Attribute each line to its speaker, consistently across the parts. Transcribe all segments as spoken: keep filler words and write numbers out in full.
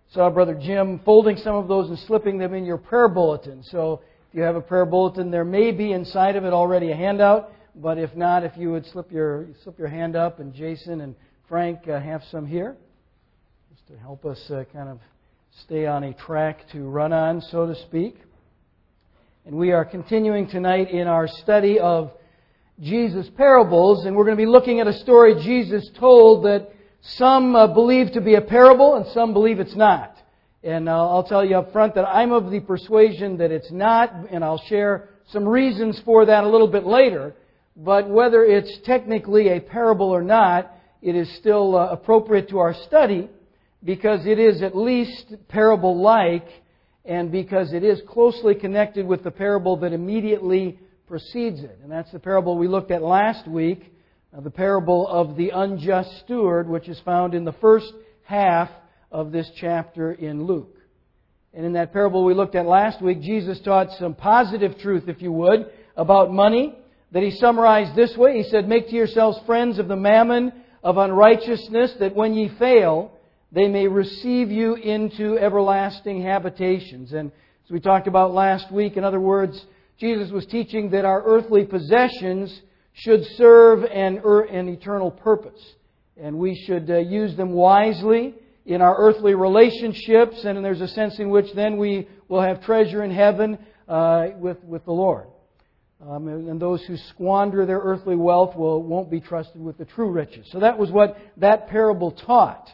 Speaker 1: saw Brother Jim folding some of those and slipping them in your prayer bulletin. So if you have a prayer bulletin, there may be inside of it already a handout. But if not, if you would slip your slip your hand up, and Jason and Frank uh, have some here, just to help us uh, kind of stay on a track to run on, so to speak. And we are continuing tonight in our study of Jesus' parables, and we're going to be looking at a story Jesus told that some uh, believe to be a parable and some believe it's not. And uh, I'll tell you up front that I'm of the persuasion that it's not, and I'll share some reasons for that a little bit later. But whether it's technically a parable or not, it is still uh, appropriate to our study because it is at least parable-like, and because it is closely connected with the parable that immediately precedes it. And that's the parable we looked at last week, uh, the parable of the unjust steward, which is found in the first half of this chapter in Luke. And in that parable we looked at last week, Jesus taught some positive truth, if you would, about money, that He summarized this way. He said, "Make to yourselves friends of the mammon of unrighteousness, that when ye fail, they may receive you into everlasting habitations." And as we talked about last week, in other words, Jesus was teaching that our earthly possessions should serve an, an eternal purpose. And we should uh, use them wisely in our earthly relationships, and there's a sense in which then we will have treasure in heaven uh, with, with the Lord. Um, and, and those who squander their earthly wealth will, won't be trusted with the true riches. So that was what that parable taught.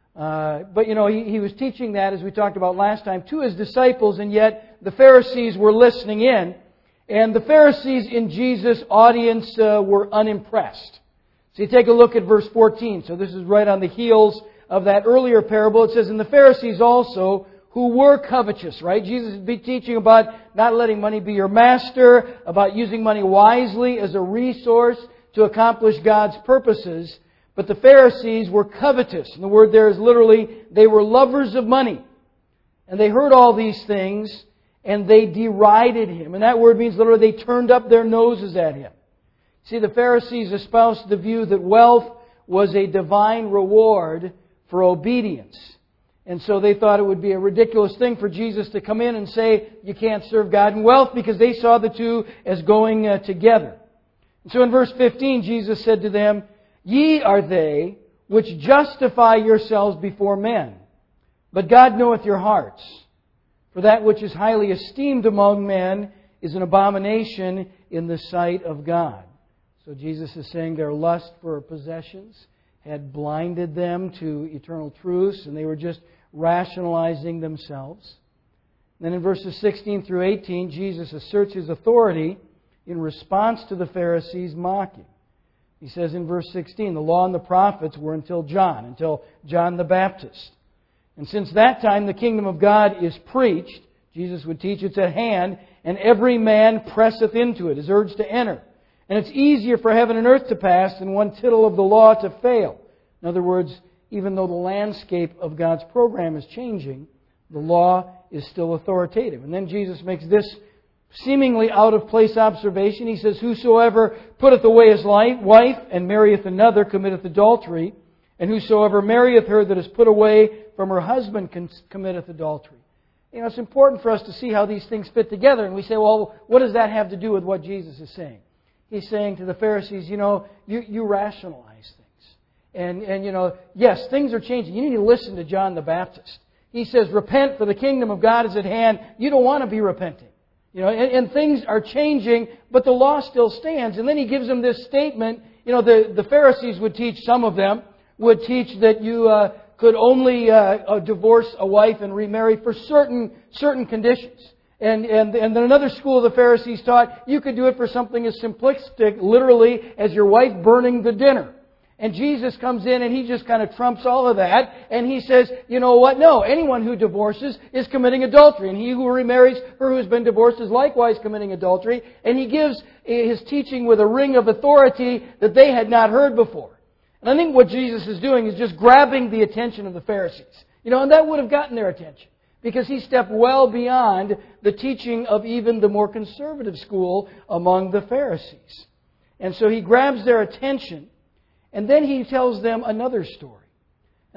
Speaker 1: Uh, but, you know, he, he was teaching that, as we talked about last time, to His disciples, and yet the Pharisees were listening in. And the Pharisees in Jesus' audience uh, were unimpressed. So you take a look at verse fourteen. So this is right on the heels of that earlier parable. It says, "And the Pharisees also, who were covetous," right? Jesus would be teaching about not letting money be your master, about using money wisely as a resource to accomplish God's purposes. But the Pharisees were covetous. And the word there is literally, they were lovers of money. And they heard all these things, and they derided Him. And that word means literally they turned up their noses at Him. See, the Pharisees espoused the view that wealth was a divine reward for obedience. And so they thought it would be a ridiculous thing for Jesus to come in and say, you can't serve God and wealth, because they saw the two as going uh, together. And so in verse fifteen, Jesus said to them, "Ye are they which justify yourselves before men, but God knoweth your hearts. For that which is highly esteemed among men is an abomination in the sight of God." So Jesus is saying their lust for possessions had blinded them to eternal truths, and they were just rationalizing themselves. Then in verses sixteen through eighteen, Jesus asserts His authority in response to the Pharisees' mocking. He says in verse sixteen, "The law and the prophets were until John, until John the Baptist. And since that time the kingdom of God is preached," Jesus would teach, "it's at hand, and every man presseth into it," is urged to enter. "And it's easier for heaven and earth to pass than one tittle of the law to fail." In other words, even though the landscape of God's program is changing, the law is still authoritative. And then Jesus makes this seemingly out-of-place observation. He says, "Whosoever putteth away his wife and marrieth another committeth adultery, and whosoever marrieth her that is put away from her husband committeth adultery." You know, it's important for us to see how these things fit together. And we say, well, what does that have to do with what Jesus is saying? He's saying to the Pharisees, you know, you, you rationalize things. And, and, you know, yes, things are changing. You need to listen to John the Baptist. He says, "Repent, for the kingdom of God is at hand." You don't want to be repenting. You know, and, and things are changing, but the law still stands. And then he gives them this statement. You know, the, the Pharisees would teach, some of them would teach that you uh, could only uh, divorce a wife and remarry for certain certain conditions. And, and, and then another school of the Pharisees taught you could do it for something as simplistic, literally, as your wife burning the dinner. And Jesus comes in and He just kind of trumps all of that. And He says, you know what? No, anyone who divorces is committing adultery. And he who remarries her who has been divorced is likewise committing adultery. And He gives His teaching with a ring of authority that they had not heard before. And I think what Jesus is doing is just grabbing the attention of the Pharisees. You know, and that would have gotten their attention, because He stepped well beyond the teaching of even the more conservative school among the Pharisees. And so He grabs their attention, and then He tells them another story.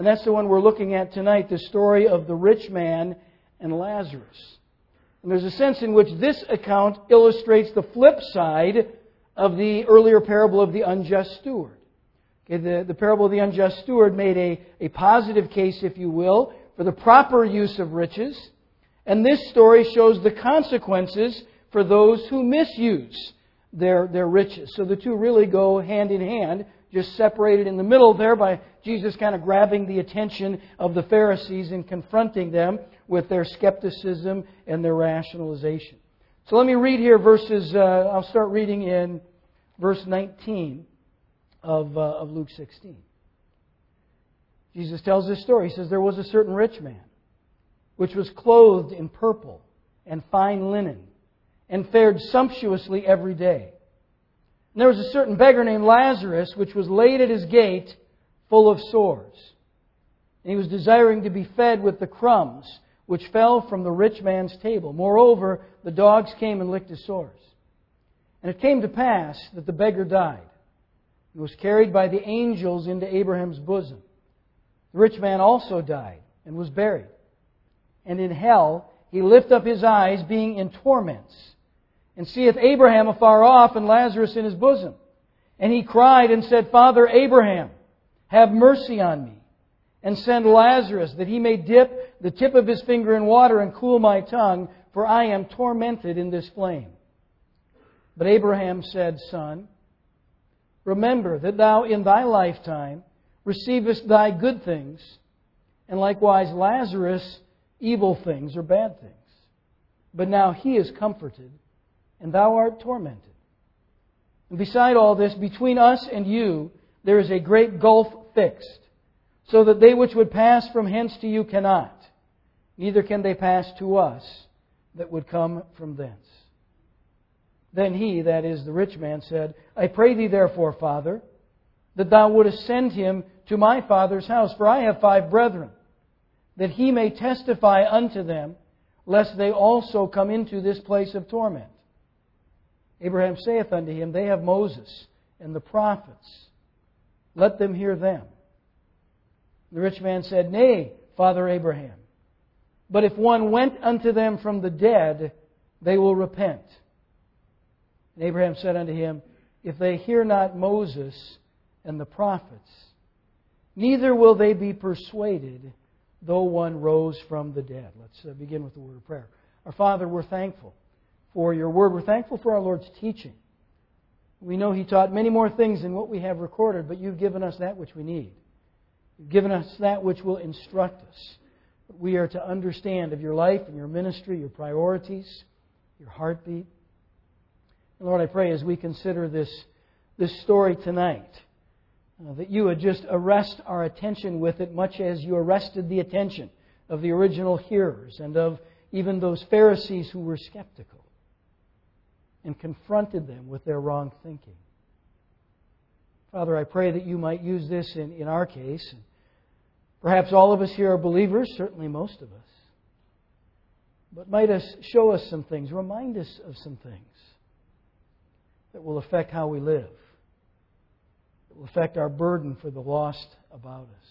Speaker 1: And that's the one we're looking at tonight, the story of the rich man and Lazarus. And there's a sense in which this account illustrates the flip side of the earlier parable of the unjust steward. Okay, the, the parable of the unjust steward made a, a positive case, if you will, for the proper use of riches. And this story shows the consequences for those who misuse their, their riches. So the two really go hand in hand, just separated in the middle there by Jesus kind of grabbing the attention of the Pharisees and confronting them with their skepticism and their rationalization. So let me read here verses, uh, I'll start reading in verse nineteen of, uh, of Luke sixteen. Jesus tells this story. He says, "There was a certain rich man, which was clothed in purple and fine linen, and fared sumptuously every day. And there was a certain beggar named Lazarus, which was laid at his gate, full of sores. And he was desiring to be fed with the crumbs which fell from the rich man's table. Moreover, the dogs came and licked his sores. And it came to pass that the beggar died, and was carried by the angels into Abraham's bosom. The rich man also died, and was buried. And in hell he lift up his eyes, being in torments, and seeth Abraham afar off, and Lazarus in his bosom. And he cried and said, Father Abraham, have mercy on me, and send Lazarus, that he may dip the tip of his finger in water and cool my tongue, for I am tormented in this flame. But Abraham said, Son, remember that thou in thy lifetime receivest thy good things, and likewise Lazarus evil things or bad things. But now he is comforted, and thou art tormented. And beside all this, between us and you, there is a great gulf fixed, so that they which would pass from hence to you cannot, neither can they pass to us that would come from thence. Then he, that is the rich man, said, I pray thee therefore, Father, that thou wouldest send him to my father's house, for I have five brethren, that he may testify unto them, lest they also come into this place of torment. Abraham saith unto him, They have Moses and the prophets. Let them hear them. The rich man said, Nay, Father Abraham, but if one went unto them from the dead, they will repent. And Abraham said unto him, If they hear not Moses and the prophets, neither will they be persuaded, though one rose from the dead. Let's begin with the word of prayer. Our Father, we're thankful for your word. We're thankful for our Lord's teaching. We know He taught many more things than what we have recorded, but you've given us that which we need. You've given us that which will instruct us. We are to understand of your life and your ministry, your priorities, your heartbeat. And Lord, I pray as we consider this, this story tonight, uh, that you would just arrest our attention with it much as you arrested the attention of the original hearers and of even those Pharisees who were skeptical and confronted them with their wrong thinking. Father, I pray that you might use this in, in our case. Perhaps all of us here are believers, certainly most of us. But might us show us some things, remind us of some things that will affect how we live, that will affect our burden for the lost about us,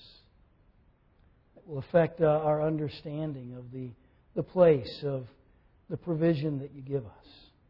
Speaker 1: that will affect uh, our understanding of the, the place of the provision that you give us.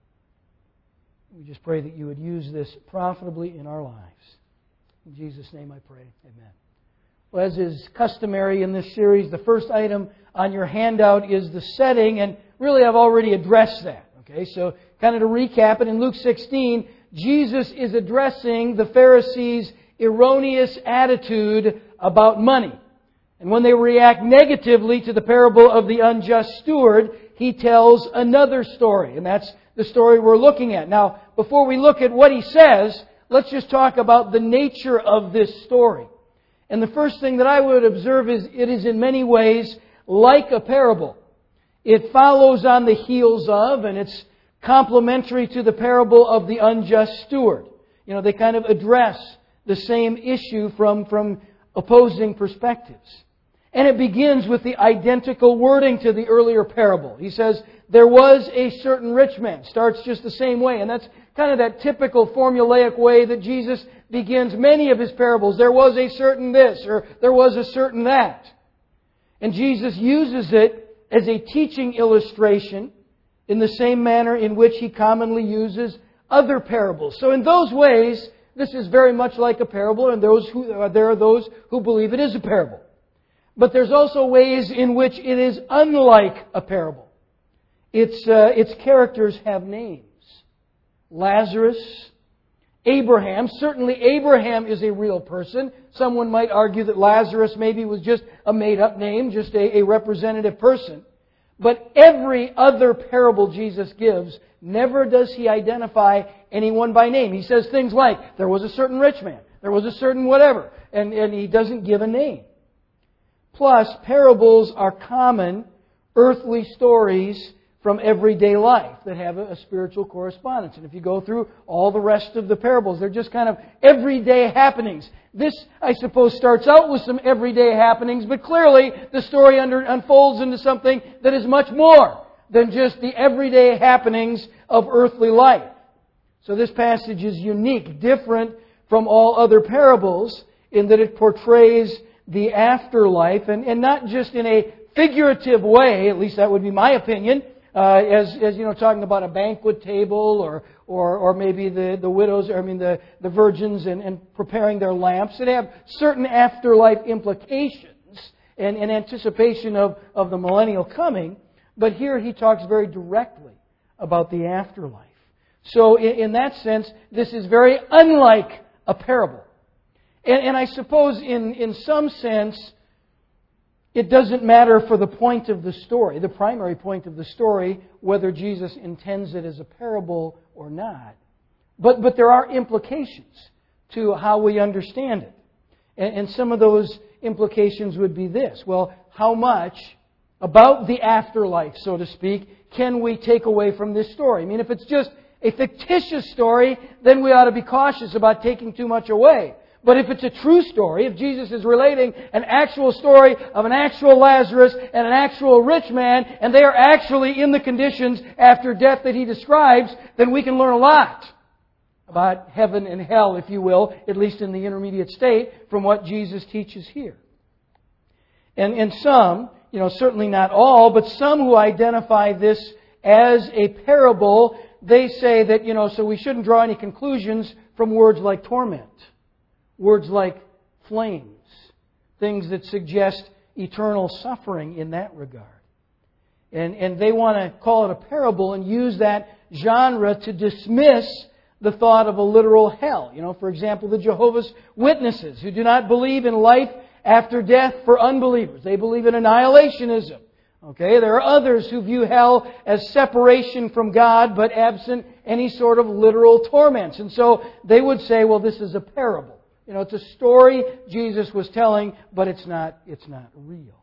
Speaker 1: We just pray that you would use this profitably in our lives. In Jesus' name I pray. Amen. Well, as is customary in this series, the first item on your handout is the setting, and really I've already addressed that. Okay, so kind of to recap it, in Luke sixteen, Jesus is addressing the Pharisees' erroneous attitude about money. And when they react negatively to the parable of the unjust steward, He tells another story, and that's the story we're looking at. Now, before we look at what He says, let's just talk about the nature of this story. And the first thing that I would observe is it is in many ways like a parable. It follows on the heels of, and it's complementary to the parable of the unjust steward. You know, they kind of address the same issue from, from opposing perspectives. And it begins with the identical wording to the earlier parable. He says, there was a certain rich man. Starts just the same way. And that's kind of that typical formulaic way that Jesus begins many of His parables. There was a certain this, or there was a certain that. And Jesus uses it as a teaching illustration in the same manner in which He commonly uses other parables. So in those ways, this is very much like a parable, and those who, uh, there are those who believe it is a parable. But there's also ways in which it is unlike a parable. Its, uh, its characters have names. Lazarus, Abraham. Certainly Abraham is a real person. Someone might argue that Lazarus maybe was just a made-up name, just a, a representative person. But every other parable Jesus gives, never does He identify anyone by name. He says things like, there was a certain rich man, there was a certain whatever, and, and He doesn't give a name. Plus, parables are common earthly stories from everyday life that have a, a spiritual correspondence. And if you go through all the rest of the parables, they're just kind of everyday happenings. This, I suppose, starts out with some everyday happenings, but clearly the story under, unfolds into something that is much more than just the everyday happenings of earthly life. So this passage is unique, different from all other parables in that it portrays the afterlife, and, and not just in a figurative way, at least that would be my opinion, uh, as, as you know, talking about a banquet table, or or, or maybe the, the widows, or I mean the, the virgins and, and preparing their lamps. They have certain afterlife implications and, and anticipation of, of the millennial coming, but here he talks very directly about the afterlife. So in, in that sense, this is very unlike a parable. And, and I suppose in, in some sense, it doesn't matter for the point of the story, the primary point of the story, whether Jesus intends it as a parable or not. But, but there are implications to how we understand it. And, and some of those implications would be this. Well, how much about the afterlife, so to speak, can we take away from this story? I mean, if it's just a fictitious story, then we ought to be cautious about taking too much away. But if it's a true story, if Jesus is relating an actual story of an actual Lazarus and an actual rich man, and they are actually in the conditions after death that He describes, then we can learn a lot about heaven and hell, if you will, at least in the intermediate state, from what Jesus teaches here. And, and some, you know, certainly not all, but some who identify this as a parable, they say that, you know, so we shouldn't draw any conclusions from words like torment. Words like flames, things that suggest eternal suffering in that regard. And, and they want to call it a parable and use that genre to dismiss the thought of a literal hell. You know, for example, the Jehovah's Witnesses, who do not believe in life after death for unbelievers. They believe in annihilationism. Okay, there are others who view hell as separation from God, but absent any sort of literal torments. And so they would say, well, this is a parable. You know, it's a story Jesus was telling, but it's not, it's not real.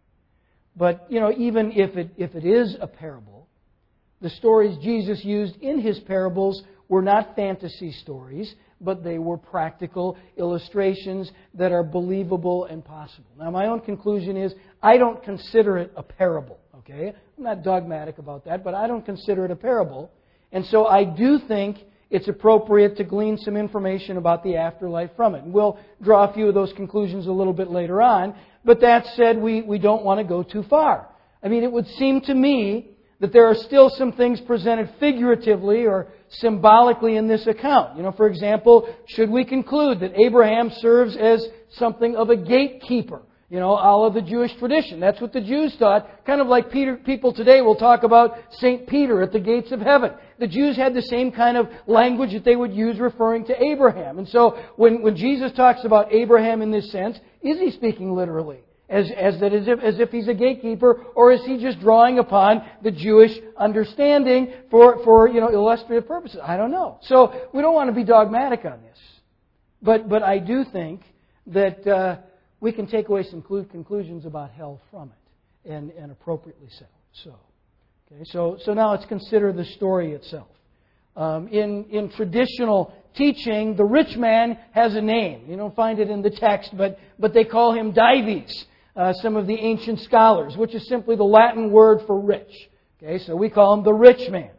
Speaker 1: But, you know, even if it, if it is a parable, the stories Jesus used in His parables were not fantasy stories, but they were practical illustrations that are believable and possible. Now, my own conclusion is, I don't consider it a parable, okay? I'm not dogmatic about that, but I don't consider it a parable. And so I do think it's appropriate to glean some information about the afterlife from it. And we'll draw a few of those conclusions a little bit later on. But that said, we, we don't want to go too far. I mean, it would seem to me that there are still some things presented figuratively or symbolically in this account. You know, for example, should we conclude that Abraham serves as something of a gatekeeper? You know, a la the Jewish tradition. That's what the Jews taught. Kind of like Peter, people today will talk about Saint Peter at the gates of heaven. The Jews had the same kind of language that they would use referring to Abraham. And so when, when Jesus talks about Abraham in this sense, is He speaking literally? As, as, that as, if, as if He's a gatekeeper, or is He just drawing upon the Jewish understanding for, for you know, illustrative purposes? I don't know. So we don't want to be dogmatic on this. But, but I do think that Uh, we can take away some conclusions about hell from it, and, and appropriately so. So, okay, so, so now let's consider the story itself. Um, in, in traditional teaching, the rich man has a name. You don't find it in the text, but, but they call him Dives, uh, some of the ancient scholars, which is simply the Latin word for rich. Okay, so we call him the rich man.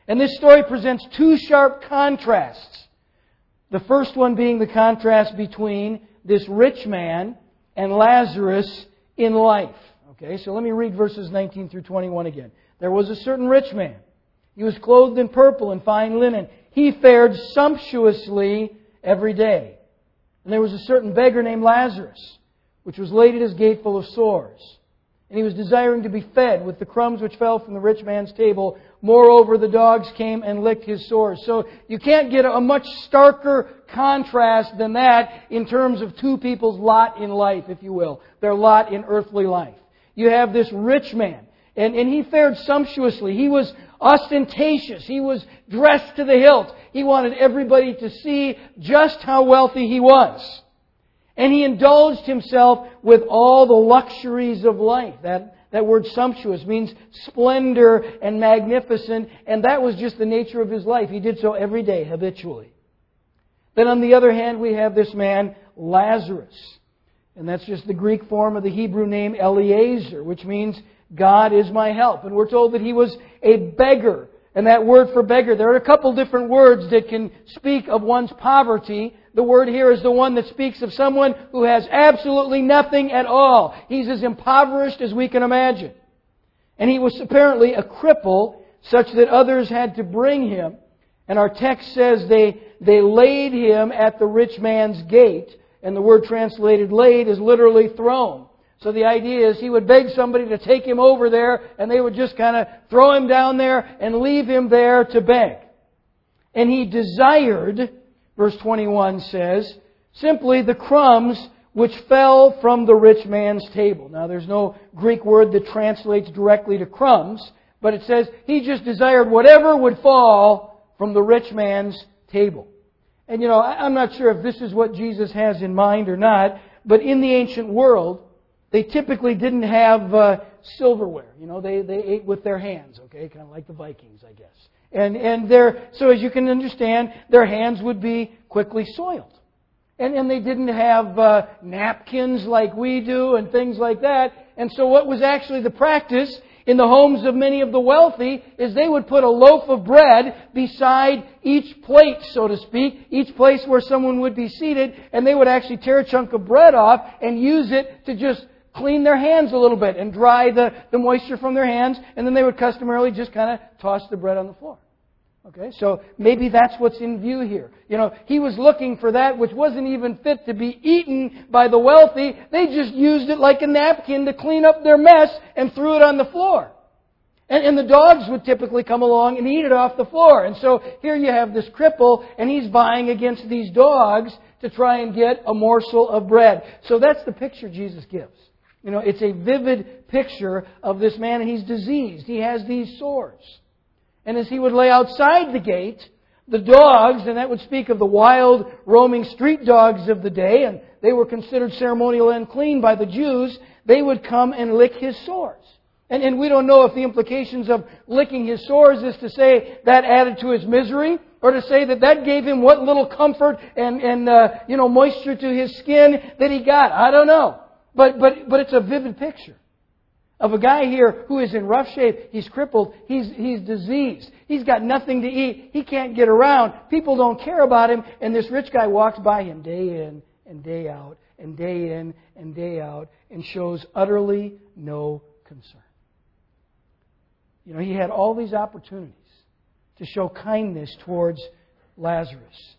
Speaker 1: And this story presents two sharp contrasts. The first one being the contrast between this rich man and Lazarus in life. Okay, so let me read verses nineteen through twenty-one again. There was a certain rich man. He was clothed in purple and fine linen. He fared sumptuously every day. And there was a certain beggar named Lazarus, which was laid at his gate full of sores. And he was desiring to be fed with the crumbs which fell from the rich man's table. Moreover, the dogs came and licked his sores. So you can't get a much starker contrast than that in terms of two people's lot in life, if you will. Their lot in earthly life. You have this rich man. And, and he fared sumptuously. He was ostentatious. He was dressed to the hilt. He wanted everybody to see just how wealthy he was. And he indulged himself with all the luxuries of life. That, that word sumptuous means splendor and magnificent. And that was just the nature of his life. He did so every day, habitually. Then on the other hand, we have this man, Lazarus. And that's just the Greek form of the Hebrew name Eliezer, which means God is my help. And we're told that he was a beggar. And that word for beggar, there are a couple different words that can speak of one's poverty. The word here is the one that speaks of someone who has absolutely nothing at all. He's as impoverished as we can imagine. And he was apparently a cripple, such that others had to bring him. And our text says they, they laid him at the rich man's gate. And the word translated laid is literally thrown. So the idea is he would beg somebody to take him over there, and they would just kind of throw him down there and leave him there to beg. And he desired, verse twenty-one says, simply the crumbs which fell from the rich man's table. Now there's no Greek word that translates directly to crumbs, but it says he just desired whatever would fall from the rich man's table. And you know, I'm not sure if this is what Jesus has in mind or not, but in the ancient world, they typically didn't have uh, silverware. You know, they, they ate with their hands, okay? Kind of like the Vikings, I guess. And and their so as you can understand, their hands would be quickly soiled. And, and they didn't have uh, napkins like we do and things like that. And so what was actually the practice in the homes of many of the wealthy is they would put a loaf of bread beside each plate, so to speak, each place where someone would be seated, and they would actually tear a chunk of bread off and use it to just clean their hands a little bit and dry the, the moisture from their hands, and then they would customarily just kind of toss the bread on the floor. Okay, so maybe that's what's in view here. You know, he was looking for that which wasn't even fit to be eaten by the wealthy. They just used it like a napkin to clean up their mess and threw it on the floor. And, and the dogs would typically come along and eat it off the floor. And so here you have this cripple, and he's vying against these dogs to try and get a morsel of bread. So that's the picture Jesus gives. You know, it's a vivid picture of this man, and he's diseased. He has these sores. And as he would lay outside the gate, the dogs, and that would speak of the wild, roaming street dogs of the day, and they were considered ceremonial unclean by the Jews, they would come and lick his sores. And, and we don't know if the implications of licking his sores is to say that added to his misery, or to say that that gave him what little comfort and, and uh, you know, moisture to his skin that he got. I don't know. But, but, but it's a vivid picture of a guy here who is in rough shape. He's crippled. He's, he's diseased. He's got nothing to eat. He can't get around. People don't care about him. And this rich guy walks by him day in and day out and day in and day out and shows utterly no concern. You know, he had all these opportunities to show kindness towards Lazarus.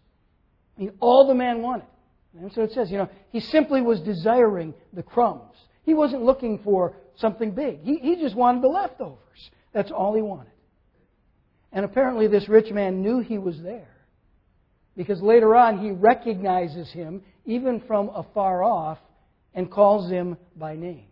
Speaker 1: I mean, all the man wanted. And so it says, you know, he simply was desiring the crumbs. He wasn't looking for something big. He, he just wanted the leftovers. That's all he wanted. And apparently this rich man knew he was there. Because later on he recognizes him, even from afar off, and calls him by name.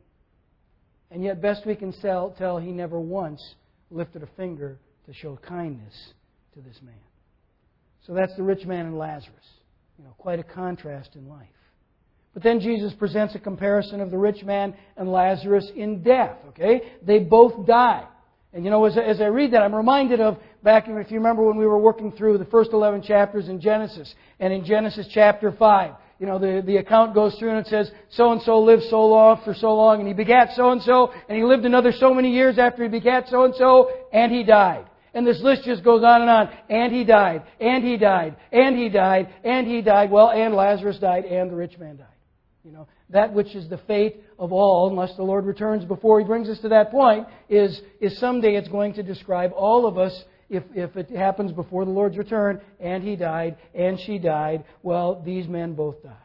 Speaker 1: And yet best we can tell, tell he never once lifted a finger to show kindness to this man. So that's the rich man and Lazarus. You know, quite a contrast in life. But then Jesus presents a comparison of the rich man and Lazarus in death. Okay? They both die. And you know, as, as I read that, I'm reminded of back, if you remember when we were working through the first eleven chapters in Genesis. And in Genesis chapter five, you know, the, the account goes through and it says, so-and-so lived so long for so long, and he begat so-and-so, and he lived another so many years after he begat so-and-so, and he died. And this list just goes on and on. And he died, and he died, and he died, and he died. Well, and Lazarus died, and the rich man died. You know, that which is the fate of all, unless the Lord returns before He brings us to that point, is, is someday it's going to describe all of us, if, if it happens before the Lord's return, and he died, and she died, well, these men both die.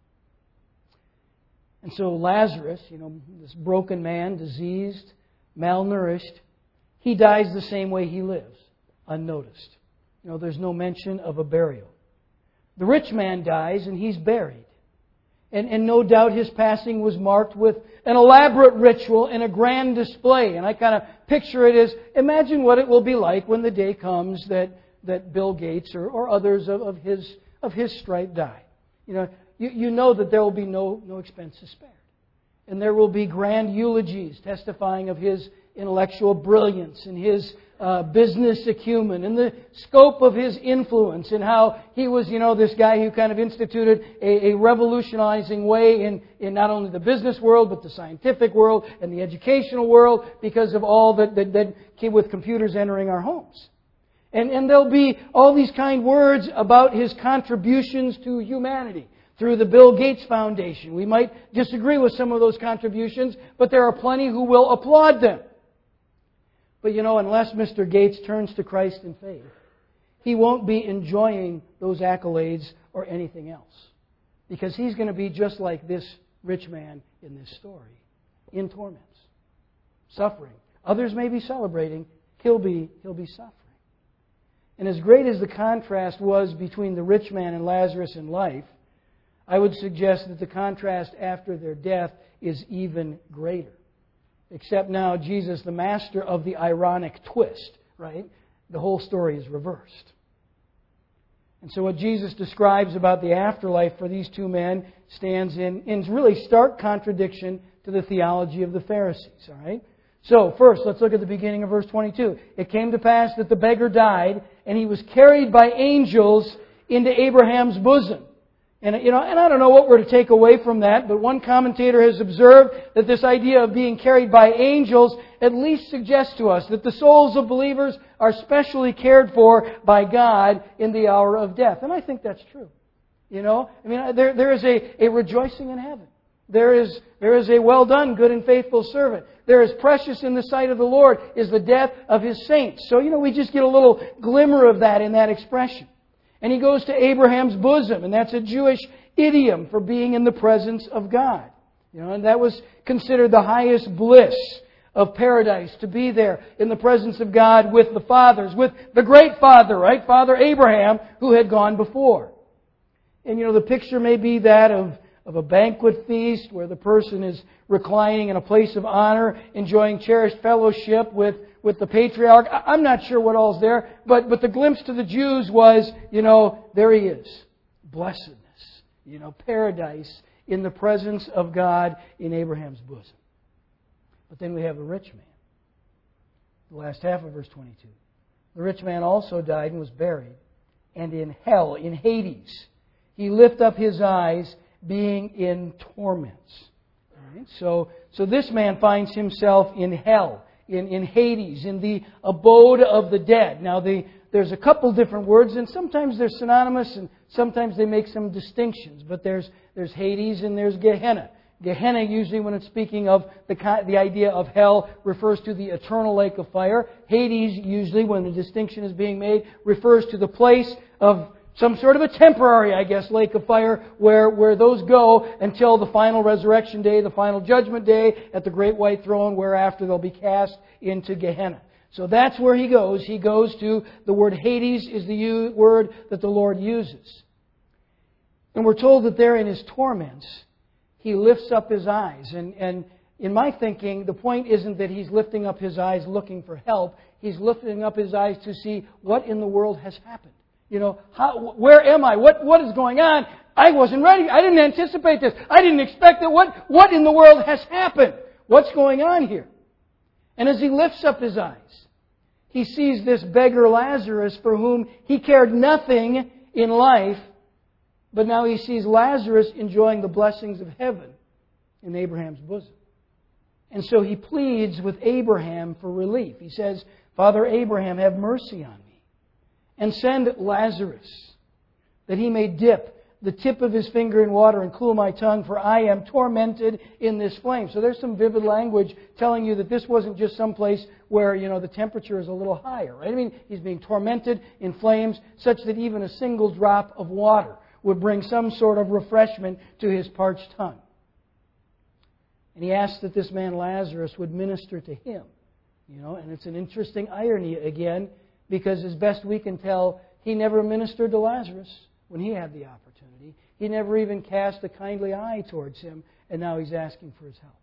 Speaker 1: And so Lazarus, you know, this broken man, diseased, malnourished, he dies the same way he lives, unnoticed. You know, there's no mention of a burial. The rich man dies and he's buried. And, and no doubt his passing was marked with an elaborate ritual and a grand display. And I kind of picture it as, imagine what it will be like when the day comes that, that Bill Gates or, or others of, of his of his stripe die. You know, you, you know that there will be no, no expenses spared. And there will be grand eulogies testifying of his intellectual brilliance and his uh, business acumen and the scope of his influence and how he was, you know, this guy who kind of instituted a, a revolutionizing way in, in not only the business world but the scientific world and the educational world because of all that, that, that came with computers entering our homes. And, and there'll be all these kind words about his contributions to humanity through the Bill Gates Foundation. We might disagree with some of those contributions, but there are plenty who will applaud them. But you know, unless Mister Gates turns to Christ in faith, he won't be enjoying those accolades or anything else. Because he's going to be just like this rich man in this story, in torments, suffering. Others may be celebrating, he'll be, he'll be suffering. And as great as the contrast was between the rich man and Lazarus in life, I would suggest that the contrast after their death is even greater. Except now Jesus, the master of the ironic twist, right? The whole story is reversed. And so what Jesus describes about the afterlife for these two men stands in, in really stark contradiction to the theology of the Pharisees, all right? So, first, let's look at the beginning of verse twenty-two. It came to pass that the beggar died, and he was carried by angels into Abraham's bosom. And, you know, and I don't know what we're to take away from that, but one commentator has observed that this idea of being carried by angels at least suggests to us that the souls of believers are specially cared for by God in the hour of death. And I think that's true. You know, I mean, there, there is a, a rejoicing in heaven. There is, there is a well done, good and faithful servant. There is precious in the sight of the Lord is the death of His saints. So, you know, we just get a little glimmer of that in that expression. And he goes to Abraham's bosom, and that's a Jewish idiom for being in the presence of God. You know, and that was considered the highest bliss of paradise, to be there in the presence of God with the fathers, with the great father, right? Father Abraham, who had gone before. And, you know, the picture may be that of, of a banquet feast where the person is reclining in a place of honor, enjoying cherished fellowship with with the patriarch. I'm not sure what all's there, but, but the glimpse to the Jews was, you know, there he is. Blessedness. You know, paradise in the presence of God in Abraham's bosom. But then we have the rich man. The last half of verse twenty-two. The rich man also died and was buried. And in hell, in Hades, he lift up his eyes, being in torments. All right? So, so this man finds himself in hell. In, in Hades, in the abode of the dead. Now, the, there's a couple different words, and sometimes they're synonymous, and sometimes they make some distinctions. But there's there's Hades and there's Gehenna. Gehenna, usually when it's speaking of the, the idea of hell, refers to the eternal lake of fire. Hades, usually when the distinction is being made, refers to the place of some sort of a temporary, I guess, lake of fire where, where those go until the final resurrection day, the final judgment day at the great white throne, whereafter they'll be cast into Gehenna. So that's where he goes. He goes to, the word Hades is the word that the Lord uses. And we're told that there in his torments, he lifts up his eyes. And, and in my thinking, the point isn't that he's lifting up his eyes looking for help. He's lifting up his eyes to see what in the world has happened. You know, how, where am I? What, what is going on? I wasn't ready. I didn't anticipate this. I didn't expect it. What, what in the world has happened? What's going on here? And as he lifts up his eyes, he sees this beggar Lazarus for whom he cared nothing in life, but now he sees Lazarus enjoying the blessings of heaven in Abraham's bosom. And so he pleads with Abraham for relief. He says, Father Abraham, have mercy on me, and send Lazarus, that he may dip the tip of his finger in water and cool my tongue, for I am tormented in this flame. So there's some vivid language telling you that this wasn't just some place where, you know, the temperature is a little higher, right? I mean, he's being tormented in flames such that even a single drop of water would bring some sort of refreshment to his parched tongue. And he asked that this man Lazarus would minister to him. You know, and it's an interesting irony again, because as best we can tell, he never ministered to Lazarus when he had the opportunity. He never even cast a kindly eye towards him, and now he's asking for his help.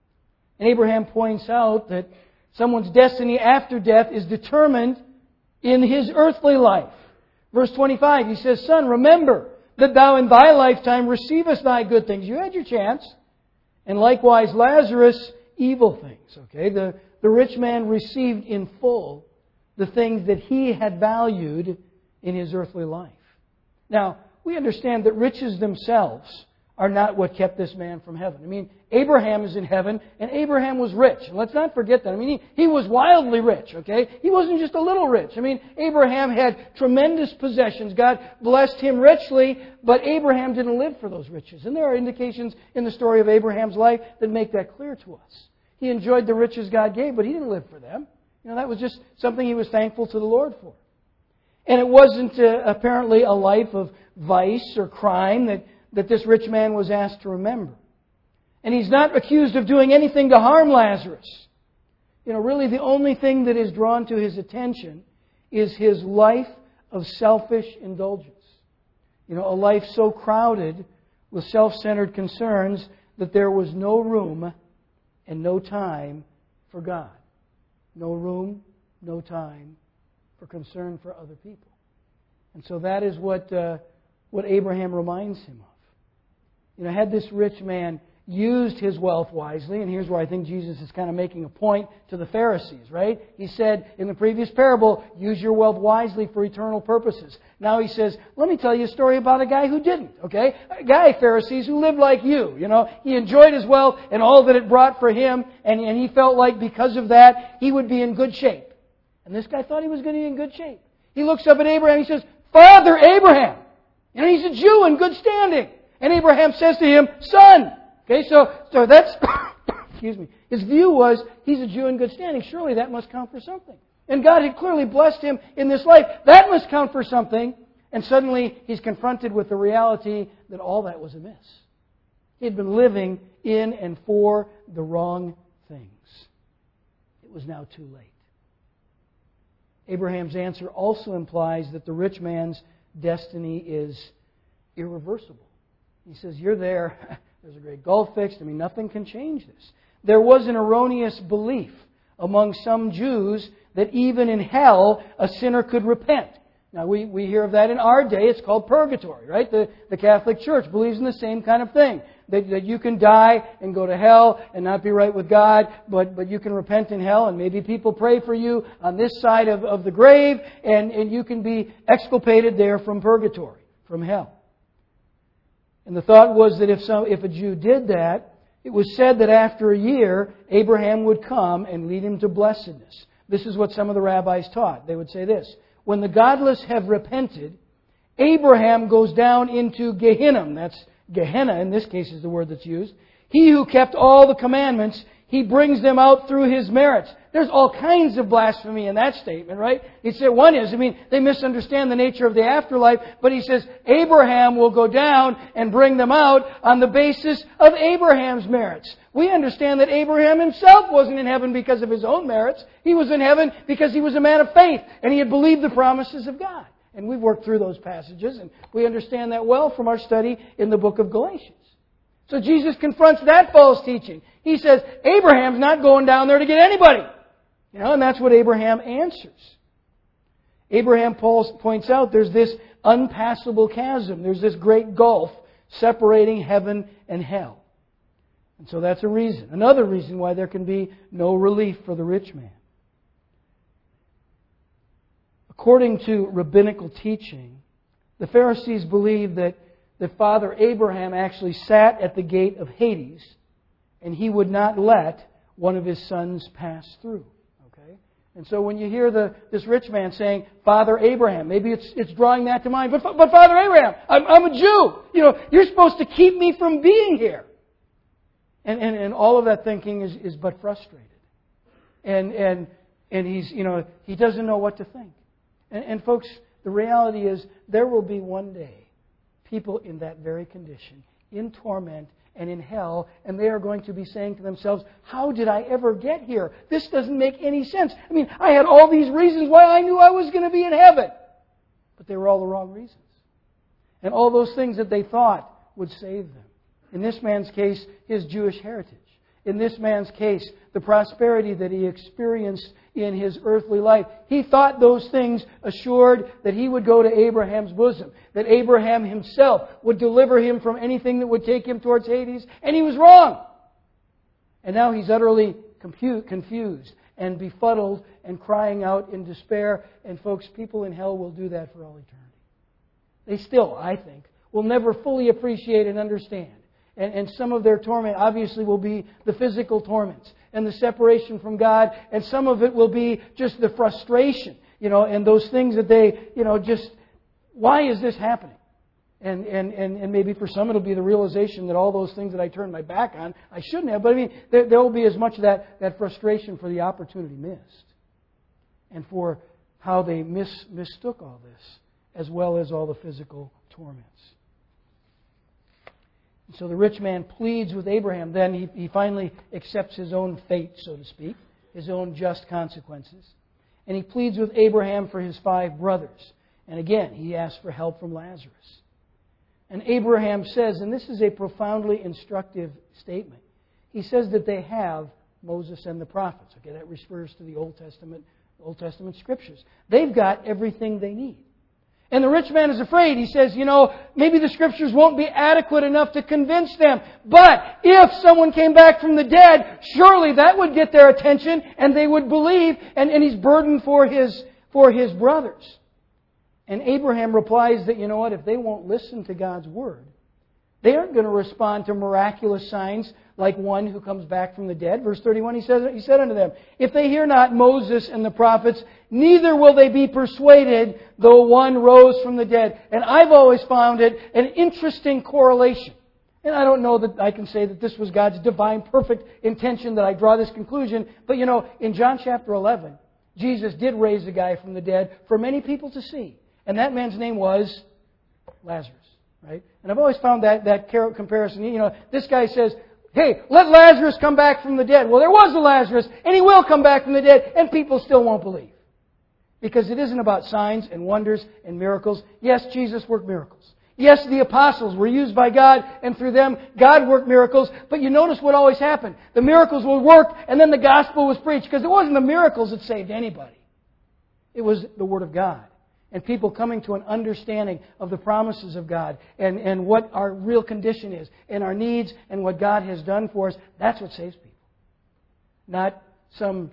Speaker 1: And Abraham points out that someone's destiny after death is determined in his earthly life. Verse twenty-five, he says, Son, remember that thou in thy lifetime receivest thy good things. You had your chance. And likewise Lazarus, evil things. Okay, the, the rich man received in full the things that he had valued in his earthly life. Now, we understand that riches themselves are not what kept this man from heaven. I mean, Abraham is in heaven, and Abraham was rich. And let's not forget that. I mean, he, he was wildly rich, okay? He wasn't just a little rich. I mean, Abraham had tremendous possessions. God blessed him richly, but Abraham didn't live for those riches. And there are indications in the story of Abraham's life that make that clear to us. He enjoyed the riches God gave, but he didn't live for them. You know, that was just something he was thankful to the Lord for. And it wasn't uh, apparently a life of vice or crime that, that this rich man was asked to remember. And he's not accused of doing anything to harm Lazarus. You know, really the only thing that is drawn to his attention is his life of selfish indulgence. You know, a life so crowded with self-centered concerns that there was no room and no time for God. No room, no time for concern for other people. And so that is what uh, what Abraham reminds him of. You know, had this rich man used his wealth wisely, and here's where I think Jesus is kind of making a point to the Pharisees, right? He said in the previous parable, use your wealth wisely for eternal purposes. Now he says, let me tell you a story about a guy who didn't, okay? A guy, Pharisees, who lived like you, you know. He enjoyed his wealth and all that it brought for him, and, and he felt like because of that, he would be in good shape. And this guy thought he was going to be in good shape. He looks up at Abraham, he says, Father Abraham! You know, he's a Jew in good standing. And Abraham says to him, Son! Okay, so, so that's, excuse me, his view was, he's a Jew in good standing. Surely that must count for something. And God had clearly blessed him in this life. That must count for something. And suddenly he's confronted with the reality that all that was amiss. He had been living in and for the wrong things. It was now too late. Abraham's answer also implies that the rich man's destiny is irreversible. He says, you're there. There's a great gulf fixed. I mean, nothing can change this. There was an erroneous belief among some Jews that even in hell, a sinner could repent. Now, we, we hear of that in our day. It's called purgatory, right? The, the Catholic Church believes in the same kind of thing. That, that you can die and go to hell and not be right with God, but, but you can repent in hell, and maybe people pray for you on this side of, of the grave, and, and you can be exculpated there from purgatory, from hell. And the thought was that if some, if a Jew did that, it was said that after a year, Abraham would come and lead him to blessedness. This is what some of the rabbis taught. They would say this: when the godless have repented, Abraham goes down into Gehinnom. That's Gehenna, in this case, is the word that's used. He who kept all the commandments, he brings them out through his merits. There's all kinds of blasphemy in that statement, right? He said one is, I mean, they misunderstand the nature of the afterlife, but he says Abraham will go down and bring them out on the basis of Abraham's merits. We understand that Abraham himself wasn't in heaven because of his own merits. He was in heaven because he was a man of faith and he had believed the promises of God. And we've worked through those passages and we understand that well from our study in the book of Galatians. So Jesus confronts that false teaching. He says, Abraham's not going down there to get anybody. You know, and that's what Abraham answers. Abraham points out there's this unpassable chasm. There's this great gulf separating heaven and hell. And so that's a reason. Another reason why there can be no relief for the rich man. According to rabbinical teaching, the Pharisees believed that, that Father Abraham actually sat at the gate of Hades and he would not let one of his sons pass through. Okay? And so when you hear the this rich man saying, Father Abraham, maybe it's it's drawing that to mind. But, but Father Abraham, I'm, I'm a Jew. You know, you're supposed to keep me from being here. And, and, and all of that thinking is, is but frustrated. And, and, and he's, you know, he doesn't know what to think. And, and folks, the reality is there will be one day people in that very condition, in torment and in hell, and they are going to be saying to themselves, how did I ever get here? This doesn't make any sense. I mean, I had all these reasons why I knew I was going to be in heaven. But they were all the wrong reasons. And all those things that they thought would save them. In this man's case, his Jewish heritage. In this man's case, the prosperity that he experienced in his earthly life. He thought those things assured that he would go to Abraham's bosom. That Abraham himself would deliver him from anything that would take him towards Hades. And he was wrong. And now he's utterly confused and befuddled and crying out in despair. And folks, people in hell will do that for all eternity. They still, I think, will never fully appreciate and understand. And, and some of their torment obviously will be the physical torments and the separation from God. And some of it will be just the frustration, you know, and those things that they, you know, just, why is this happening? And, and, and, and maybe for some it'll be the realization that all those things that I turned my back on, I shouldn't have. But I mean, there, there will be as much of that, that frustration for the opportunity missed. And for how they mis, mistook all this, as well as all the physical torments. So the rich man pleads with Abraham. Then he, he finally accepts his own fate, so to speak, his own just consequences. And he pleads with Abraham for his five brothers. And again, he asks for help from Lazarus. And Abraham says, and this is a profoundly instructive statement, he says that they have Moses and the prophets. Okay, that refers to the Old Testament, Old Testament scriptures. They've got everything they need. And the rich man is afraid. He says, you know, maybe the Scriptures won't be adequate enough to convince them. But if someone came back from the dead, surely that would get their attention and they would believe. And, and he's burdened for his, for his brothers. And Abraham replies that, you know what, if they won't listen to God's Word, they aren't going to respond to miraculous signs like one who comes back from the dead. Verse thirty-one, he says, he said unto them, if they hear not Moses and the prophets, neither will they be persuaded, though one rose from the dead. And I've always found it an interesting correlation. And I don't know that I can say that this was God's divine, perfect intention that I draw this conclusion. But you know, in John chapter eleven, Jesus did raise a guy from the dead for many people to see. And that man's name was Lazarus. Right? And I've always found that, that comparison. You know, this guy says, hey, let Lazarus come back from the dead. Well, there was a Lazarus, and he will come back from the dead, and people still won't believe. Because it isn't about signs and wonders and miracles. Yes, Jesus worked miracles. Yes, the apostles were used by God, and through them, God worked miracles. But you notice what always happened. The miracles would work, and then the gospel was preached. Because it wasn't the miracles that saved anybody. It was the Word of God. And people coming to an understanding of the promises of God and, and what our real condition is and our needs and what God has done for us. That's what saves people. Not some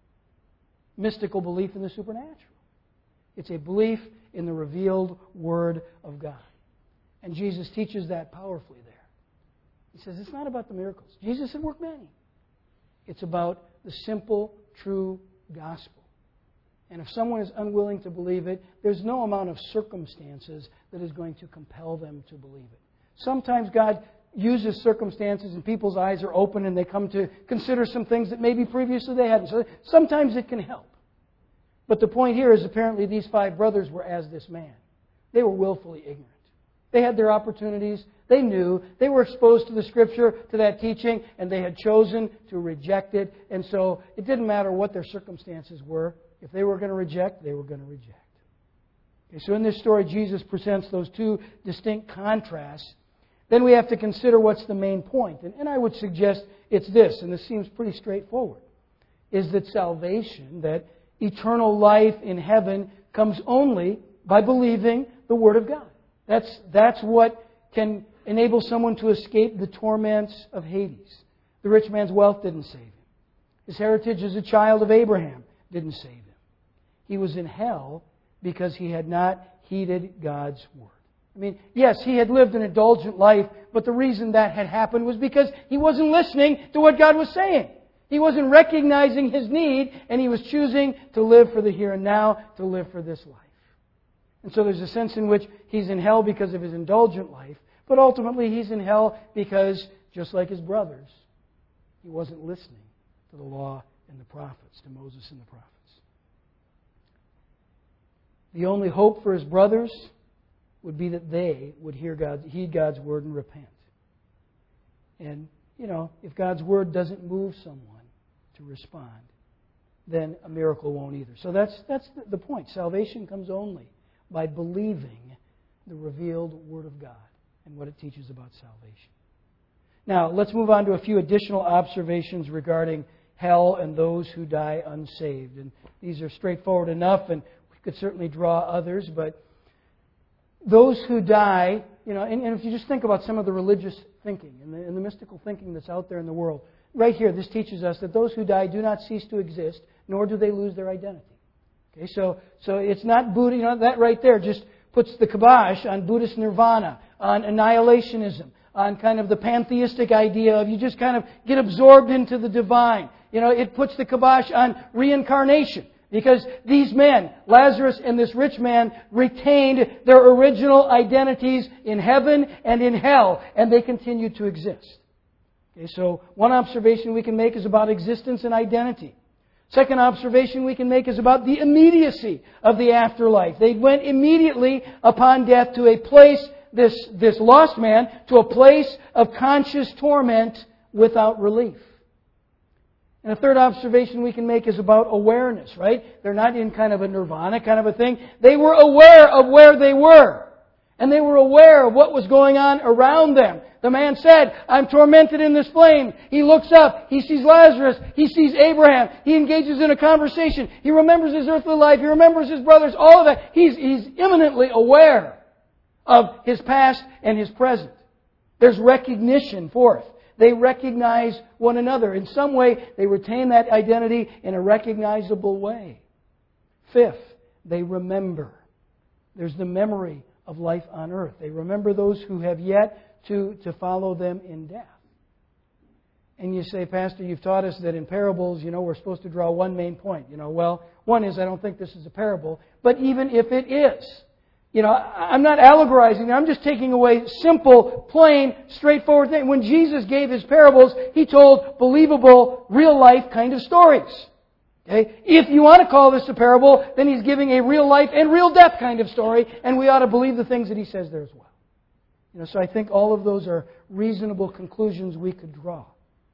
Speaker 1: mystical belief in the supernatural. It's a belief in the revealed Word of God. And Jesus teaches that powerfully there. He says it's not about the miracles. Jesus had worked many. It's about the simple, true gospel. And if someone is unwilling to believe it, there's no amount of circumstances that is going to compel them to believe it. Sometimes God uses circumstances and people's eyes are open and they come to consider some things that maybe previously they hadn't. So sometimes it can help. But the point here is apparently these five brothers were as this man. They were willfully ignorant. They had their opportunities. They knew. They were exposed to the Scripture, to that teaching, and they had chosen to reject it. And so it didn't matter what their circumstances were. If they were going to reject, they were going to reject. Okay, so in this story, Jesus presents those two distinct contrasts. Then we have to consider what's the main point. And, and I would suggest it's this, and this seems pretty straightforward, is that salvation, that eternal life in heaven, comes only by believing the Word of God. That's, that's what can enable someone to escape the torments of Hades. The rich man's wealth didn't save him. His heritage as a child of Abraham didn't save him. He was in hell because he had not heeded God's Word. I mean, yes, he had lived an indulgent life, but the reason that had happened was because he wasn't listening to what God was saying. He wasn't recognizing his need, and he was choosing to live for the here and now, to live for this life. And so there's a sense in which he's in hell because of his indulgent life, but ultimately he's in hell because, just like his brothers, he wasn't listening to the law and the prophets, to Moses and the prophets. The only hope for his brothers would be that they would hear God, heed God's word and repent. And, you know, if God's word doesn't move someone to respond, then a miracle won't either. So that's that's the point. Salvation comes only by believing the revealed Word of God and what it teaches about salvation. Now, let's move on to a few additional observations regarding hell and those who die unsaved. And these are straightforward enough, and we could certainly draw others, but those who die, you know, and, and if you just think about some of the religious thinking and the, and the mystical thinking that's out there in the world, right here, this teaches us that those who die do not cease to exist, nor do they lose their identity. Okay, so so it's not Buddha, you know, that right there just puts the kibosh on Buddhist nirvana, on annihilationism, on kind of the pantheistic idea of you just kind of get absorbed into the divine. You know, it puts the kibosh on reincarnation. Because these men, Lazarus and this rich man, retained their original identities in heaven and in hell, and they continue to exist. Okay, so one observation we can make is about existence and identity. Second observation we can make is about the immediacy of the afterlife. They went immediately upon death to a place, this, this lost man, to a place of conscious torment without relief. And a third observation we can make is about awareness, right? They're not in kind of a nirvana kind of a thing. They were aware of where they were. And they were aware of what was going on around them. The man said, I'm tormented in this flame. He looks up. He sees Lazarus. He sees Abraham. He engages in a conversation. He remembers his earthly life. He remembers his brothers. All of that. He's, he's imminently aware of his past and his present. There's recognition forth. They recognize one another. In some way, they retain that identity in a recognizable way. Fifth, they remember. There's the memory of life on earth. They remember those who have yet to, to follow them in death. And you say, Pastor, you've taught us that in parables, you know, we're supposed to draw one main point. You know, well, one is I don't think this is a parable. But even if it is, you know, I'm not allegorizing. I'm just taking away simple, plain, straightforward things. When Jesus gave His parables, He told believable, real-life kind of stories. Okay? If you want to call this a parable, then He's giving a real-life and real-death kind of story, and we ought to believe the things that He says there as well. You know, so I think all of those are reasonable conclusions we could draw.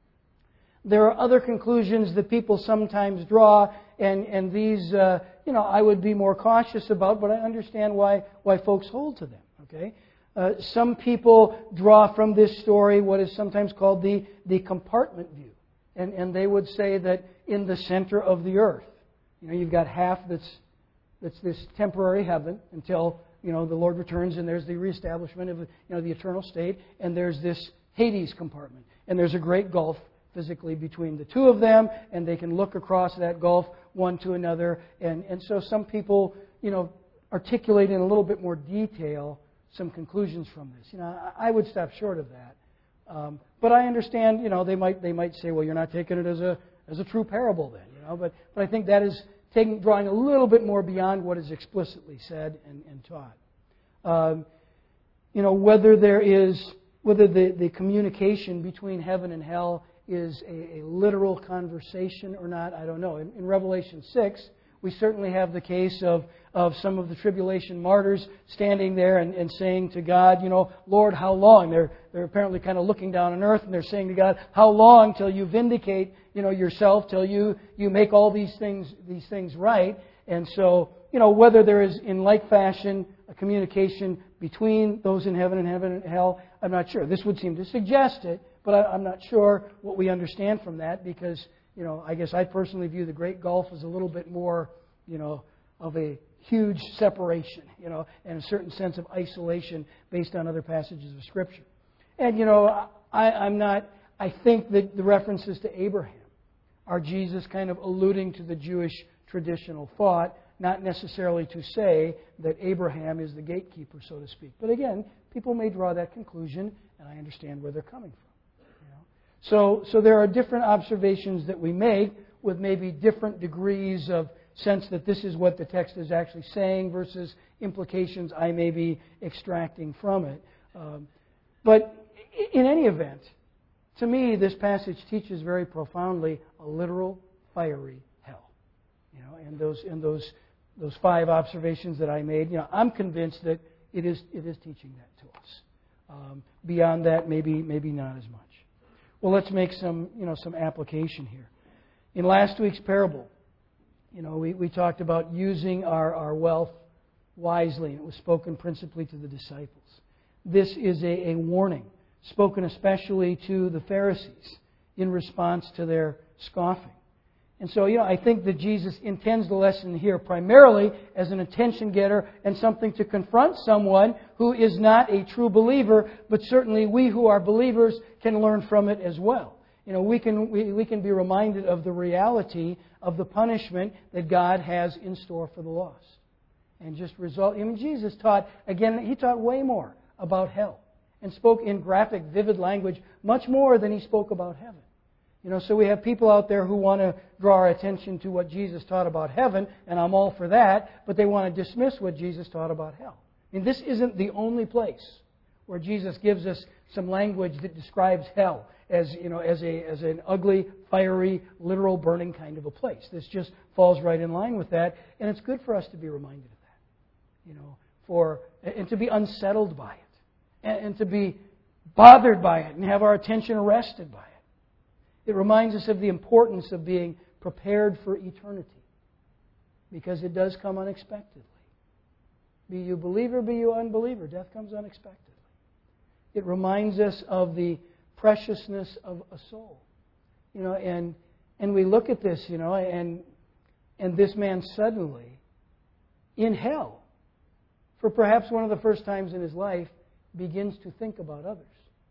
Speaker 1: There are other conclusions that people sometimes draw, and, and these, uh, you know, I would be more cautious about, but I understand why, why folks hold to them. Okay, uh, some people draw from this story what is sometimes called the, the compartment view. And, and they would say that in the center of the earth, you know, you've got half that's, that's this temporary heaven until, you know, the Lord returns, and there's the reestablishment of, you know, the eternal state, and there's this Hades compartment. And there's a great gulf physically between the two of them, and they can look across that gulf one to another. And, and so some people, you know, articulate in a little bit more detail some conclusions from this. You know, I, I would stop short of that. Um, but I understand, you know, they might they might say, well, you're not taking it as a as a true parable then, you know. But but I think that is taking drawing a little bit more beyond what is explicitly said and, and taught. Um, you know, whether there is whether the, the communication between heaven and hell is a, a literal conversation or not, I don't know. In, in Revelation six, we certainly have the case of, of some of the tribulation martyrs standing there and, and saying to God, you know, Lord, how long? They're they're apparently kind of looking down on earth, and they're saying to God, how long till you vindicate, you know, yourself, till you, you make all these things these things right? And so, you know, whether there is in like fashion a communication between those in heaven and heaven and hell, I'm not sure. This would seem to suggest it. But I, I'm not sure what we understand from that because, you know, I guess I personally view the Great Gulf as a little bit more, you know, of a huge separation, you know, and a certain sense of isolation based on other passages of Scripture. And, you know, I, I'm not, I think that the references to Abraham are Jesus kind of alluding to the Jewish traditional thought, not necessarily to say that Abraham is the gatekeeper, so to speak. But again, people may draw that conclusion, and I understand where they're coming from. So, so there are different observations that we make with maybe different degrees of sense that this is what the text is actually saying versus implications I may be extracting from it. Um, but in any event, to me, this passage teaches very profoundly a literal, fiery hell. You know, and those and those those five observations that I made, you know, I'm convinced that it is it is teaching that to us. Um, beyond that, maybe maybe not as much. Well, let's make some you know some application here. In last week's parable, you know, we, we talked about using our, our wealth wisely, and it was spoken principally to the disciples. This is a, a warning, spoken especially to the Pharisees in response to their scoffing. And so, you know, I think that Jesus intends the lesson here primarily as an attention getter and something to confront someone who is not a true believer, but certainly we who are believers can learn from it as well. You know, we can we, we can be reminded of the reality of the punishment that God has in store for the lost. And just result, I mean, Jesus taught, again, He taught way more about hell and spoke in graphic, vivid language much more than He spoke about heaven. You know, so we have people out there who want to draw our attention to what Jesus taught about heaven, and I'm all for that, but they want to dismiss what Jesus taught about hell. I mean, this isn't the only place where Jesus gives us some language that describes hell as, you know, as a as an ugly, fiery, literal burning kind of a place. This just falls right in line with that, and it's good for us to be reminded of that. You know, for and to be unsettled by it, and, and to be bothered by it, and have our attention arrested by it. It reminds us of the importance of being prepared for eternity, because it does come unexpectedly. Be you believer, be you unbeliever, death comes unexpectedly. It reminds us of the preciousness of a soul. You know, and and we look at this, you know, and and this man suddenly, in hell, for perhaps one of the first times in his life, begins to think about others.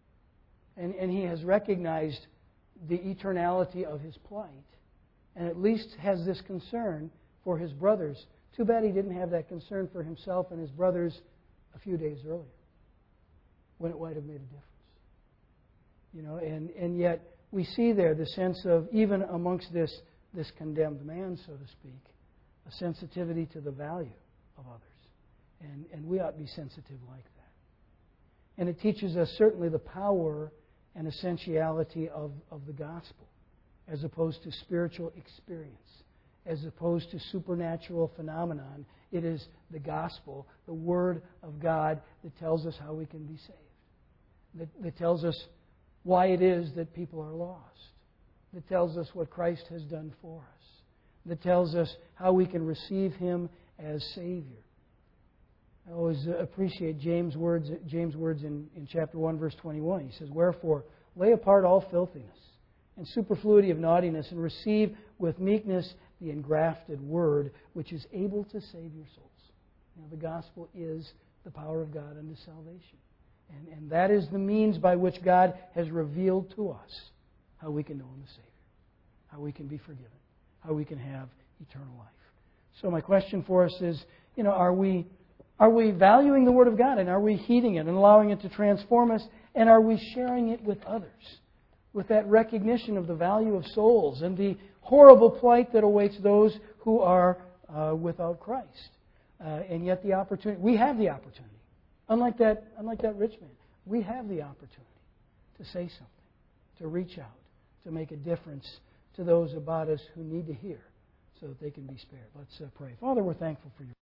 Speaker 1: And and he has recognized the eternality of his plight, and at least has this concern for his brothers. Too bad he didn't have that concern for himself and his brothers a few days earlier, when it might have made a difference. You know, and, and yet we see there the sense of, even amongst this, this condemned man, so to speak, a sensitivity to the value of others. And, and we ought to be sensitive like that. And it teaches us certainly the power and essentiality of, of the gospel, as opposed to spiritual experience, as opposed to supernatural phenomenon. It is the gospel, the Word of God, that tells us how we can be saved, that, that tells us why it is that people are lost, that tells us what Christ has done for us, that tells us how we can receive Him as Savior. I always appreciate James' words, James' words in, in chapter one, verse twenty-one. He says, "Wherefore, lay apart all filthiness and superfluity of naughtiness, and receive with meekness the engrafted word, which is able to save your souls." You know, the gospel is the power of God unto salvation. And, and that is the means by which God has revealed to us how we can know Him as Savior, how we can be forgiven, how we can have eternal life. So my question for us is, you know, are we are we valuing the Word of God, and are we heeding it and allowing it to transform us, and are we sharing it with others, with that recognition of the value of souls and the horrible plight that awaits those who are uh, without Christ? Uh, and yet the opportunity, we have the opportunity. Unlike that, unlike that rich man, we have the opportunity to say something, to reach out, to make a difference to those about us who need to hear so that they can be spared. Let's uh, pray. Father, we're thankful for your